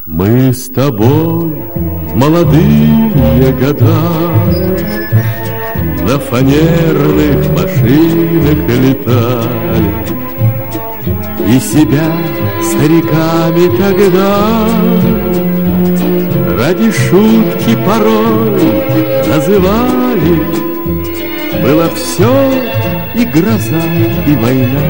Мы с тобой в молодые года на фанерных машинах летали, и себя стариками тогда ради шутки порой называли. Было все и гроза, и война,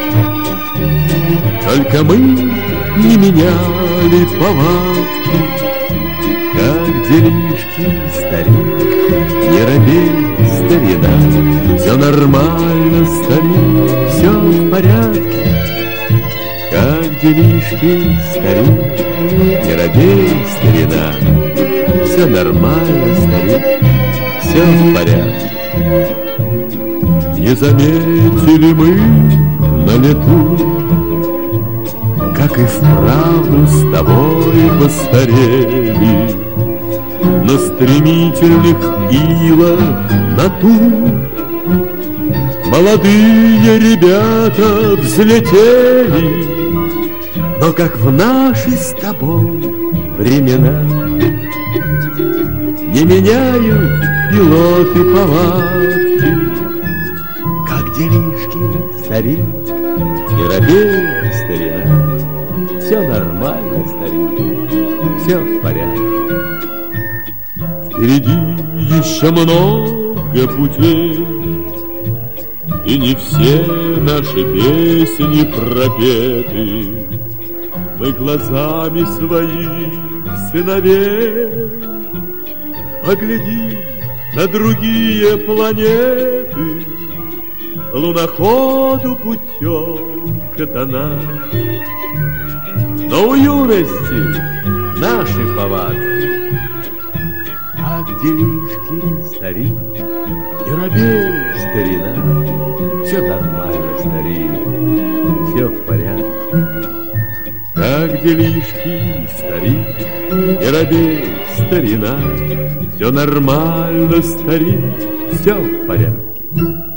только мы не меняли повадки. Как делишки, старик, не робей, старина, все нормально, старик, все в порядке. Как делишки, старик, не робей, старина, все нормально, старик, все в порядке. Не заметили мы на лету, как и вправду с тобой постарели на стремительных илах на ту. Молодые ребята взлетели, но как в наши с тобой времена не меняют пилоты повадки. Как делишки, старик, не робей, старина, все нормально, старик, все в порядке. Впереди еще много путей, и не все наши песни пропеты. Мы глазами своих сыновей поглядим на другие планеты. Луноходу путевка дана, но у юности наши повадки. Как делишки, старик, не робей, старина, все нормально, старик, все в порядке. Как делишки, старик, не робей, старина, все нормально, старик, все в порядке.